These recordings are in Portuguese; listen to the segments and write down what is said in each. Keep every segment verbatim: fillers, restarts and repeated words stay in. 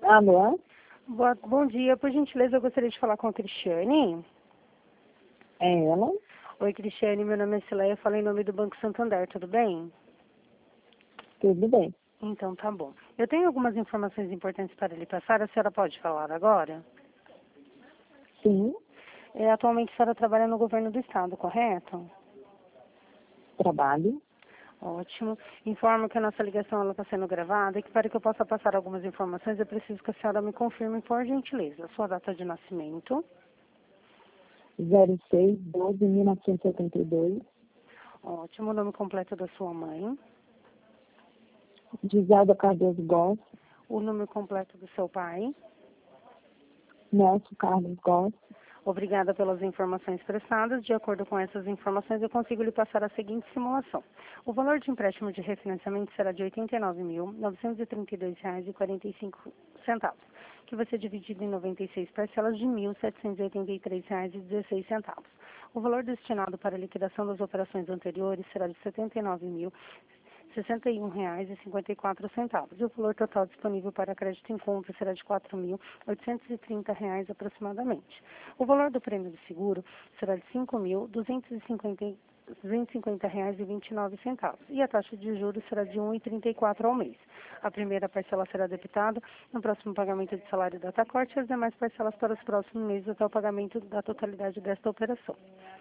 Alô? Boa, bom dia, por gentileza, eu gostaria de falar com a Cristiane. É ela? Oi, Cristiane, meu nome é Cileia, eu falo em nome do Banco Santander, tudo bem? Tudo bem. Então, tá bom. Eu tenho algumas informações importantes para lhe passar, a senhora pode falar agora? Sim, É, atualmente a senhora trabalha no governo do estado, correto? trabalho. Ótimo. Informo que a nossa ligação está sendo gravada e que para que eu possa passar algumas informações, eu preciso que a senhora me confirme, por gentileza, a sua data de nascimento. zero seis, doze, mil novecentos e oitenta e dois. Ótimo. O nome completo da sua mãe. Giselda Cardoso Goss. O nome completo do seu pai. Nelson Carlos Goss. Obrigada pelas informações prestadas. De acordo com essas informações, eu consigo lhe passar a seguinte simulação. O valor de empréstimo de refinanciamento será de oitenta e nove mil, novecentos e trinta e dois reais e quarenta e cinco centavos, que vai ser dividido em noventa e seis parcelas de mil, setecentos e oitenta e três reais e dezesseis centavos. O valor destinado para a liquidação das operações anteriores será de setenta e nove mil, sessenta e um reais e cinquenta e quatro centavos. E o valor total disponível para crédito em conta será de quatro mil, oitocentos e trinta reais aproximadamente. O valor do prêmio do seguro será de cinco mil, duzentos e cinquenta reais e vinte e nove centavos. E a taxa de juros será de um vírgula trinta e quatro ao mês. A primeira parcela será debitada no próximo pagamento de salário data corte e as demais parcelas para os próximos meses até o pagamento da totalidade desta operação.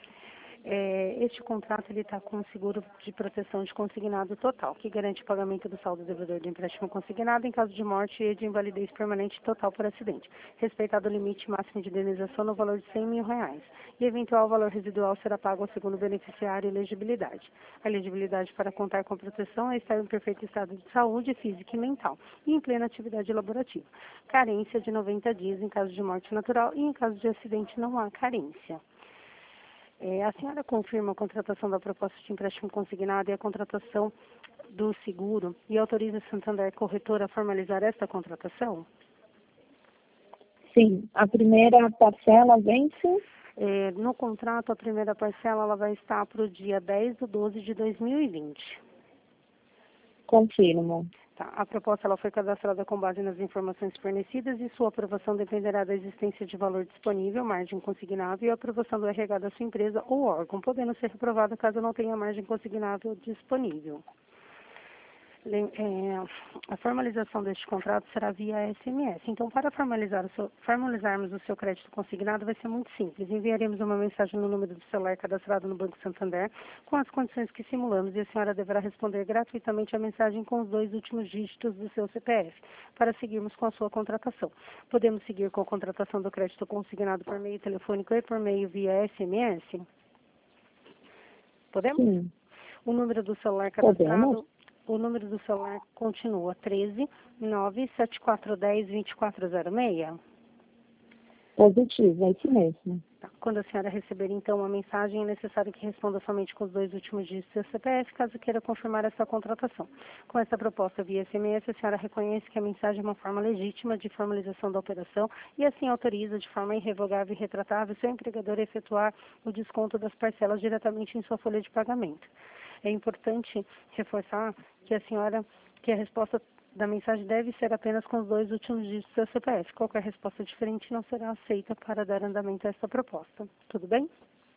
É, este contrato ele está com seguro de proteção de consignado total, que garante o pagamento do saldo devedor do empréstimo consignado em caso de morte e de invalidez permanente total por acidente, respeitado o limite máximo de indenização no valor de cem mil reais, e eventual valor residual será pago ao segundo beneficiário e elegibilidade. A elegibilidade para contar com proteção é estar em perfeito estado de saúde física e mental e em plena atividade laborativa. Carência de noventa dias em caso de morte natural e em caso de acidente não há carência. É, a senhora confirma a contratação da proposta de empréstimo consignado e a contratação do seguro e autoriza a Santander Corretora a formalizar esta contratação? Sim, a primeira parcela vence? É, no contrato, a primeira parcela ela vai estar para o dia dez de doze de dois mil e vinte. Confirmo. Tá. A proposta ela foi cadastrada com base nas informações fornecidas e sua aprovação dependerá da existência de valor disponível, margem consignável e a aprovação do R H da sua empresa ou órgão, podendo ser reprovada caso não tenha margem consignável disponível. É, a formalização deste contrato será via S M S. Então, para formalizar o seu, formalizarmos o seu crédito consignado, vai ser muito simples. Enviaremos uma mensagem no número do celular cadastrado no Banco Santander com as condições que simulamos e a senhora deverá responder gratuitamente a mensagem com os dois últimos dígitos do seu C P F para seguirmos com a sua contratação. Podemos seguir com a contratação do crédito consignado por meio telefônico e por meio via S M S? Podemos? Sim. O número do celular cadastrado... Podemos? O número do celular continua treze, nove sete quatro um zero, dois quatro zero seis. Positivo, é isso mesmo. Tá. Quando a senhora receber, então, uma mensagem, é necessário que responda somente com os dois últimos dígitos do seu C P F, caso queira confirmar essa contratação. Com essa proposta via S M S, a senhora reconhece que a mensagem é uma forma legítima de formalização da operação e, assim, autoriza de forma irrevogável e retratável seu empregador a efetuar o desconto das parcelas diretamente em sua folha de pagamento. É importante reforçar que a senhora, que a resposta da mensagem deve ser apenas com os dois últimos dígitos do seu C P F. Qualquer resposta diferente não será aceita para dar andamento a esta proposta. Tudo bem?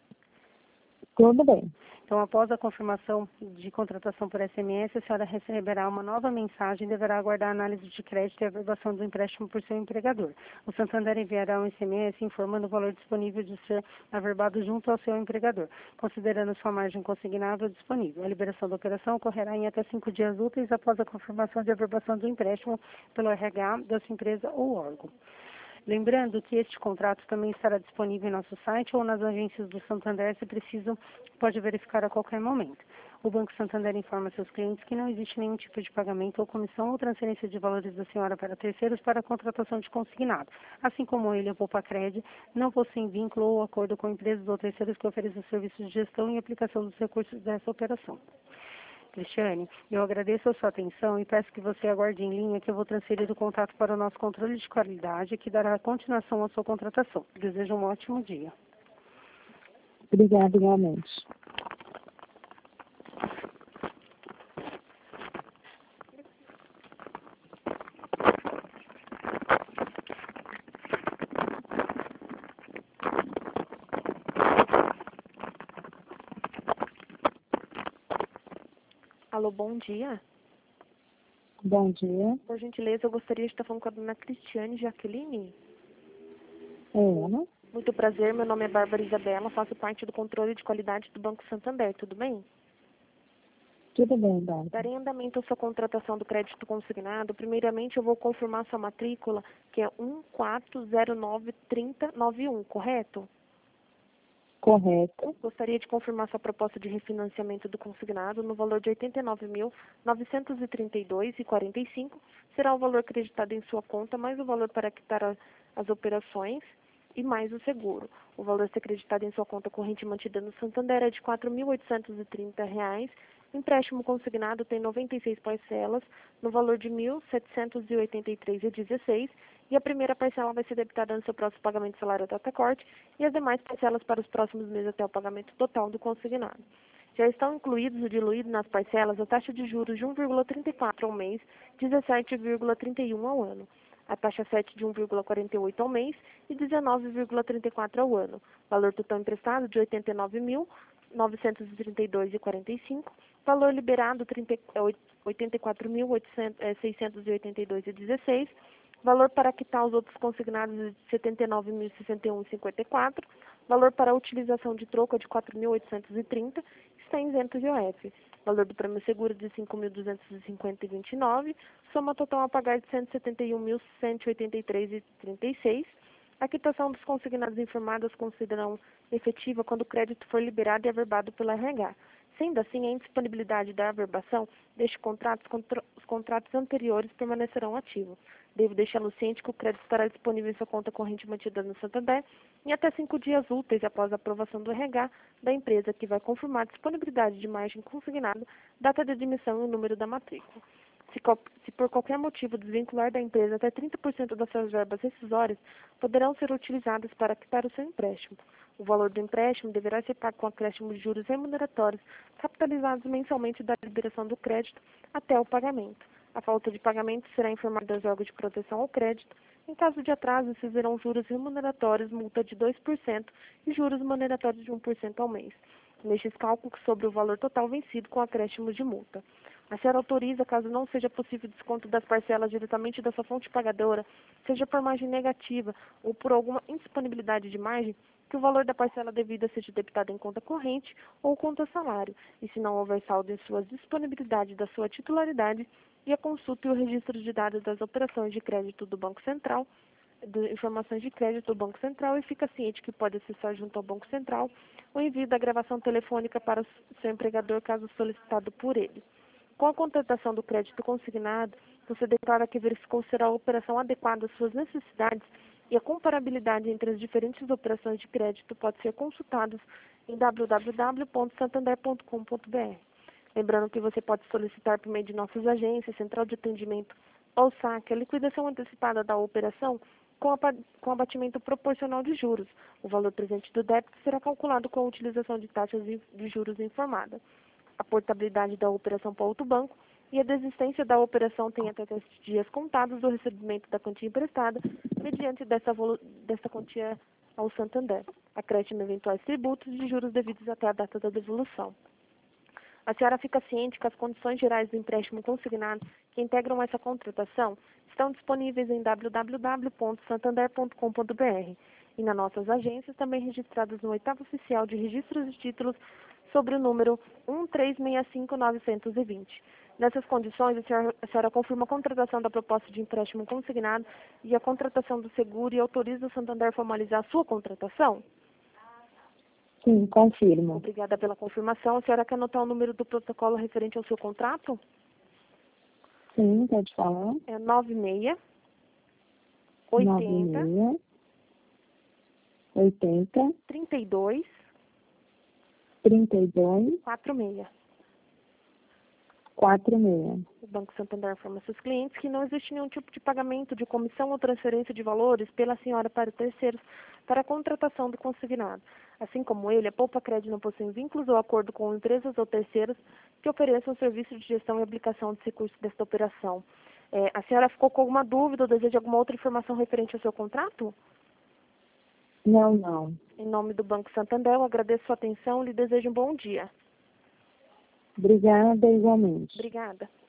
Tudo bem. Então, após a confirmação de contratação por S M S, a senhora receberá uma nova mensagem e deverá aguardar a análise de crédito e a averbação do empréstimo por seu empregador. O Santander enviará um S M S informando o valor disponível de ser averbado junto ao seu empregador, considerando sua margem consignável disponível. A liberação da operação ocorrerá em até cinco dias úteis após a confirmação de averbação do empréstimo pelo R H da sua empresa ou órgão. Lembrando que este contrato também estará disponível em nosso site ou nas agências do Santander, se preciso, pode verificar a qualquer momento. O Banco Santander informa seus clientes que não existe nenhum tipo de pagamento ou comissão ou transferência de valores da senhora para terceiros para a contratação de consignado. Assim como ele, o Poupa-Cred, não possuem vínculo ou acordo com empresas ou terceiros que ofereçam serviços de gestão e aplicação dos recursos dessa operação. Cristiane, eu agradeço a sua atenção e peço que você aguarde em linha que eu vou transferir o contato para o nosso controle de qualidade que dará continuação à sua contratação. Desejo um ótimo dia. Obrigada, igualmente. Alô, bom dia. Bom dia. Por gentileza, eu gostaria de estar falando com a dona Cristiane Jaqueline. É ela? Muito prazer, meu nome é Bárbara Isabela, faço parte do controle de qualidade do Banco Santander, tudo bem? Tudo bem, Bárbara. Darei andamento à sua contratação do crédito consignado. Primeiramente, eu vou confirmar sua matrícula, que é um quatro zero nove três zero nove um, correto? Correto. Gostaria de confirmar sua proposta de refinanciamento do consignado no valor de oitenta e nove mil, novecentos e trinta e dois reais e quarenta e cinco centavos. Será o valor acreditado em sua conta, mais o valor para quitar a, as operações e mais o seguro. O valor a ser acreditado em sua conta corrente mantida no Santander é de quatro mil oitocentos e trinta reais. O empréstimo consignado tem noventa e seis parcelas no valor de mil setecentos e oitenta e três reais e dezesseis centavos. E a primeira parcela vai ser debitada no seu próximo pagamento de salário data corte e as demais parcelas para os próximos meses até o pagamento total do consignado. Já estão incluídos ou diluídos nas parcelas a taxa de juros de um vírgula trinta e quatro ao mês, dezessete vírgula trinta e um ao ano, a taxa sete de um vírgula quarenta e oito ao mês e dezenove vírgula trinta e quatro ao ano. Valor total emprestado de oitenta e nove mil, novecentos e trinta e dois reais e quarenta e cinco centavos. Valor liberado oitenta e quatro mil, seiscentos e oitenta e dois reais e dezesseis centavos. Valor para quitar os outros consignados de setenta e nove mil, sessenta e um reais e cinquenta e quatro centavos. Valor para a utilização de troca de quatro mil oitocentos e trinta reais, está isento de I O F. Valor do prêmio seguro de cinco mil duzentos e cinquenta reais e vinte e nove centavos. Soma total a pagar de cento e setenta e um mil, cento e oitenta e três reais e trinta e seis centavos. A quitação dos consignados informados considerarão efetiva quando o crédito for liberado e averbado pela R H. Sendo assim, a indisponibilidade da averbação deste contrato, os, contra os contratos anteriores permanecerão ativos. Devo deixá-lo ciente que o crédito estará disponível em sua conta corrente mantida no Santander em até cinco dias úteis após a aprovação do R H da empresa, que vai confirmar a disponibilidade de margem consignada, data de admissão e o número da matrícula. Se, se por qualquer motivo desvincular da empresa, até trinta por cento das suas verbas rescisórias poderão ser utilizadas para quitar o seu empréstimo. O valor do empréstimo deverá ser pago com acréscimo de juros remuneratórios capitalizados mensalmente da liberação do crédito até o pagamento. A falta de pagamento será informada aos órgãos de proteção ao crédito. Em caso de atraso, se verão juros remuneratórios, multa de dois por cento e juros remuneratórios de um por cento ao mês. Nestes cálculos sobre o valor total vencido com acréscimo de multa. A senhora autoriza, caso não seja possível desconto das parcelas diretamente da sua fonte pagadora, seja por margem negativa ou por alguma indisponibilidade de margem, que o valor da parcela devida seja debitado em conta corrente ou conta salário, e se não houver saldo em suas disponibilidades da sua titularidade, e a consulta e o registro de dados das operações de crédito do Banco Central, de informações de crédito do Banco Central, e fica ciente que pode acessar junto ao Banco Central o envio da gravação telefônica para o seu empregador, caso solicitado por ele. Com a contratação do crédito consignado, você declara que verificou se a operação adequada às suas necessidades e a comparabilidade entre as diferentes operações de crédito pode ser consultados em w w w ponto santander ponto com ponto b r. Lembrando que você pode solicitar por meio de nossas agências, central de atendimento ou saque, a liquidação antecipada da operação com, a, com abatimento proporcional de juros. O valor presente do débito será calculado com a utilização de taxas de juros informada. A portabilidade da operação para outro banco e a desistência da operação tem até três dias contados do recebimento da quantia emprestada, mediante dessa, dessa quantia ao Santander. Acréscimo eventuais tributos de juros devidos até a data da devolução. A senhora fica ciente que as condições gerais do empréstimo consignado que integram essa contratação estão disponíveis em w w w ponto santander ponto com ponto b r e nas nossas agências, também registradas no oitavo oficial de registros de títulos sobre o número um três seis cinco nove dois zero. Nessas condições, a senhora, a senhora confirma a contratação da proposta de empréstimo consignado e a contratação do seguro e autoriza o Santander a formalizar a sua contratação? Sim, confirmo. Obrigada pela confirmação. A senhora quer anotar o número do protocolo referente ao seu contrato? Sim, pode falar. É nove seis oitenta oitenta trinta e dois trinta e dois quarenta e seis. quarenta e seis. O Banco Santander informa seus clientes que não existe nenhum tipo de pagamento de comissão ou transferência de valores pela senhora para terceiros para a contratação do consignado. Assim como ele, a Poupa Crédito não possui vínculos ou acordo com empresas ou terceiros que ofereçam serviço de gestão e aplicação de recursos desta operação. É, a senhora ficou com alguma dúvida ou deseja alguma outra informação referente ao seu contrato? Não, não. Em nome do Banco Santander, eu agradeço sua atenção e lhe desejo um bom dia. Obrigada, igualmente. Obrigada.